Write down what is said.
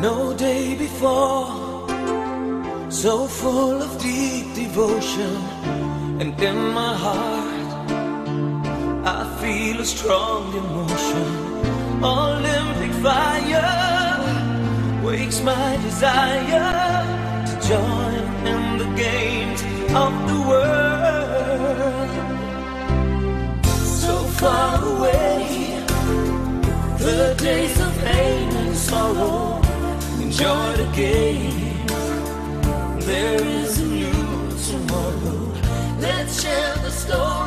No day before, so full of deep devotion, and in my heart I feel a strong emotion. Olympic fire wakes my desire to join in the games of the world. So far away, the days of pain and sorrow. Enjoy the game, there is a new tomorrow. Let's share the story.